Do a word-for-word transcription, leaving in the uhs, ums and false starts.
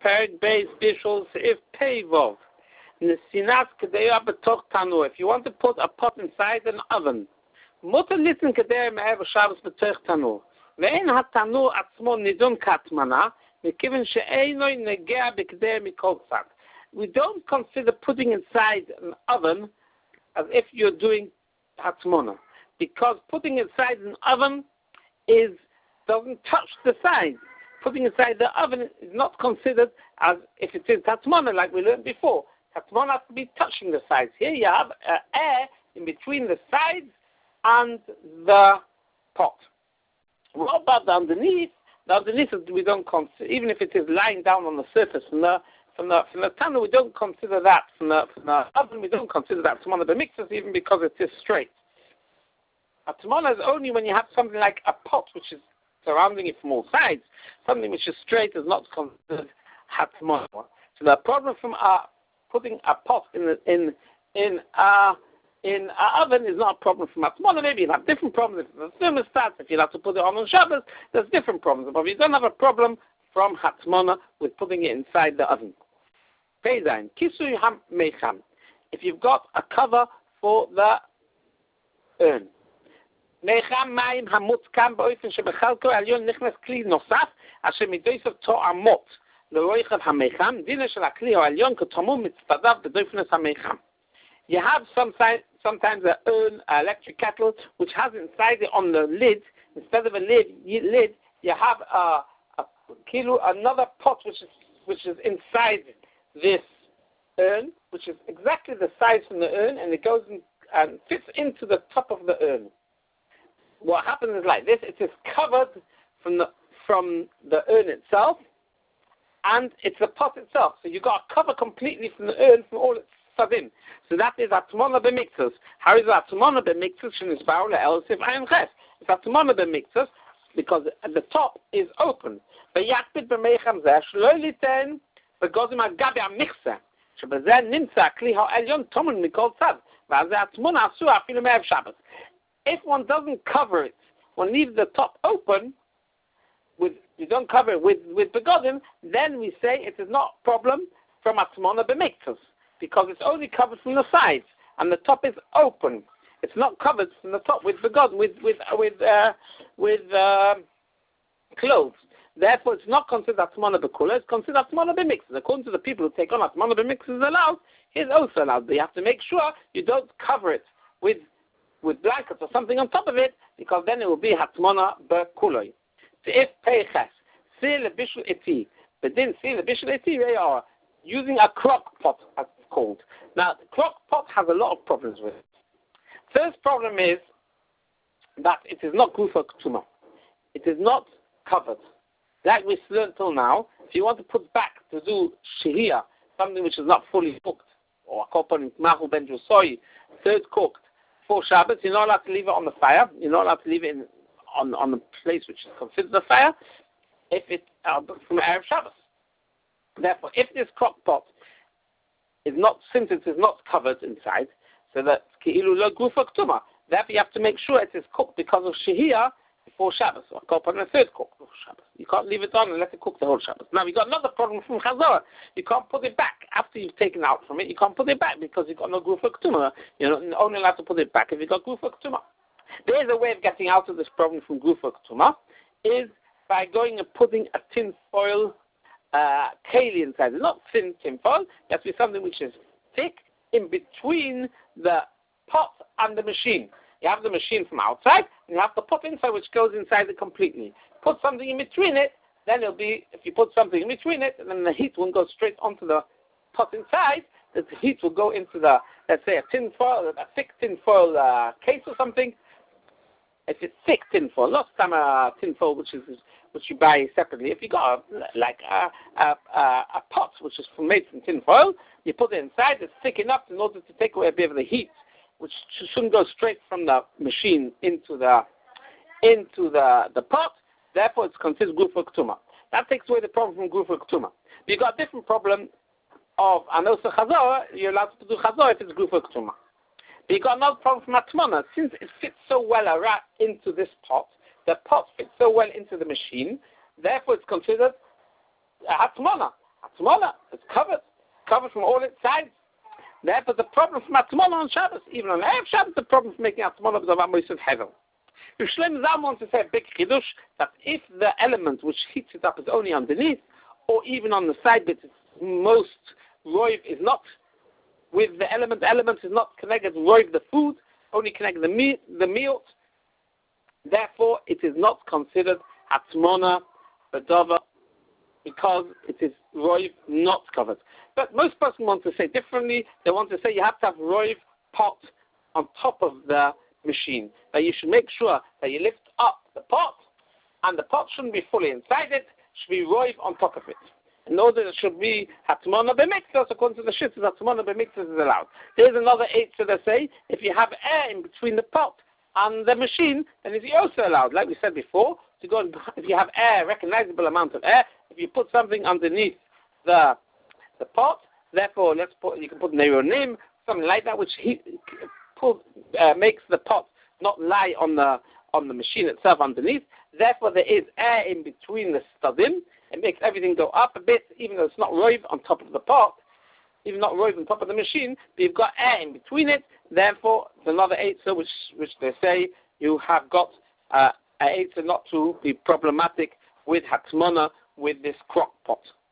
Perek Beis Bishul Seif Peivov. Nesinas Kedeya Betoch Tanur. If you want to put a pot inside an oven, Mutter listen Kedeya Me'ev Shabbos Betoch Tanur. Ve'en HaTanur Atzmo Nidun Katmana, Mekiven She'einoi Negea B'Kedeya Mikol Tzad. We don't consider putting inside an oven as if you're doing Hatmona, because putting inside an oven is doesn't touch the sides. Putting inside the oven is not considered as if it is Hatmona, like we learned before. Hatmona has to be touching the sides. Here you have uh, air in between the sides and the pot. What about the underneath? The underneath we don't consider, even if it is lying down on the surface from the from the from the tanner, we don't consider that. From the from the oven, we don't consider that Hatmona b'miktzas, even because it is straight. Hatmona is only when you have something like a pot which is surrounding it from all sides. Something which is straight is not considered Hatmona. So the problem from uh, putting a pot in the, in in a in a oven is not a problem from Hatmona. Maybe you have different problems if the thermostat, if you have to put it on on Shabbos, there's different problems. But you don't have a problem from Hatmona with putting it inside the oven. Peizayin, Kisui Ham Meicham. If you've got a cover for the urn. Meicham Mayim Hamutzkam Ba'ofen Shebechalko Elyon Nichnas Kli Nosaf Asher Midoisav To'amot L'roichav HaMeicham Dina Shel HaKli Ha'elyon K'tomu Mitzvadav B'doifnes HaMeicham. You have some sometimes an urn, an electric kettle, which has inside it on the lid, instead of a lid, lid you have a, a kilo, another pot which is which is inside this urn, which is exactly the size from the urn, and it goes in, and fits into the top of the urn. What happens is like this: it is covered from the from the urn itself, and it's the pot itself. So you got to cover completely from the urn from all its sadim. So that is Hatmona b'miktzas. How is Hatmona b'miktzas? Shenisbaru le'elsif ayin ches. It's Hatmona b'miktzas because the top is open. V'yakpid b'meicham zeh shlo liten b'gozim ha'gabi ha'michzeh shebezeh nimtza kli ha'elyon tomen mikol tzad v'azeh Hatmona asu afilu me'ev Shabbos. If one doesn't cover it, one leaves the top open, with you don't cover it with with begodim, then we say it is not a problem from Hatmona b'miktzas, because it's only covered from the sides and the top is open. It's not covered from the top with begodim, with with with uh, with uh, clothes. Therefore, it's not considered Hatmona b'kula. It's considered Hatmona b'miktzas. According to the people who take on Hatmona b'miktzas is allowed, is also allowed. But you have to make sure you don't cover it with with blankets or something on top of it, because then it will be Hatmona b'kuloi. So if peiches, see the bishul eti, but then see the bishul eti, they are using a crock pot, as it's called. Now, the crock pot has a lot of problems with it. First problem is that it is not gufa ktuma. It is not covered. Like we learned till now, if you want to put back to do shehiyah, something which is not fully cooked, or a kopon mahu ben jusoi, third cooked, for Shabbos, you're not allowed to leave it on the fire. You're not allowed to leave it in, on on the place which is considered a fire, if it uh, from Erev Shabbos. Therefore, if this crock pot is not, since it is not covered inside, so that ki'ilu lo gufa ktuma, therefore you have to make sure it is cooked because of shehiyah before Shabbos, or kopon a third cook before Shabbos. You can't leave it on and let it cook the whole Shabbos. Now, you've got another problem from Chazorah. You can't put it back after you've taken it out from it. You can't put it back because you've got no gufa ktuma. You're only allowed to put it back if you've got gufa ktuma. There is a way of getting out of this problem from gufa ktuma, is by going and putting a tin foil uh, keli inside. It's not thin tin foil. It has to be something which is thick in between the pot and the machine. You have the machine from outside, and you have the pot inside, which goes inside it completely. Put something in between it, then it'll be, if you put something in between it, then the heat won't go straight onto the pot inside. The heat will go into the, let's say, a tin foil, a thick tin foil uh, case or something. If it's thick tin foil, not some uh, tin foil which is which you buy separately. If you got a, like a, a, a, a pot which is made from tin foil, you put it inside. It's thick enough in order to take away a bit of the heat, which shouldn't go straight from the machine into the into the, the pot. Therefore, it's considered gufa ktuma. That takes away the problem from gufa ktuma. You got a different problem of anosa chazor. You're allowed to do chazor if it's gufa ktuma. But you got another problem from Hatmona. Since it fits so well right into this pot, the pot fits so well into the machine. Therefore, it's considered a Hatmona. Hatzmona, it's covered, covered from all its sides. Therefore, the problem from Hatzmona on Shabbos, even on Erev Shabbos, the problem from making Hatzmona is about Moshe Hevel. If Shlomo Zalman wants to say a big chiddush, that if the element which heats it up is only underneath, or even on the side bits, most roiv is not with the element, the element is not connected to roiv the food, only connected the meat, the meat. Therefore, it is not considered Hatzmona B'Dava, because it is roiv not covered. But most persons want to say differently. They want to say you have to have roiv pot on top of the machine. That you should make sure that you lift up the pot, and the pot shouldn't be fully inside it, should be roiv on top of it. In order it should be Hatzmona B'Mitzvah, according to the Shittas, Hatzmona B'Mitzvah is allowed. There's another eight that they say, if you have air in between the pot and the machine, then it's also allowed. Like we said before, to go and, if you have air, recognizable amount of air, if you put something underneath the the pot, therefore let's put, you can put Neironim, something like that, which he pull, uh, makes the pot not lie on the on the machine itself underneath. Therefore, there is air in between the stadim. It makes everything go up a bit, even though it's not roiv on top of the pot, even not roiv on top of the machine, but you've got air in between it. Therefore, it's another eitzah, which which they say you have got uh, an eitzah not to be problematic with Hatzmona with this crock pot.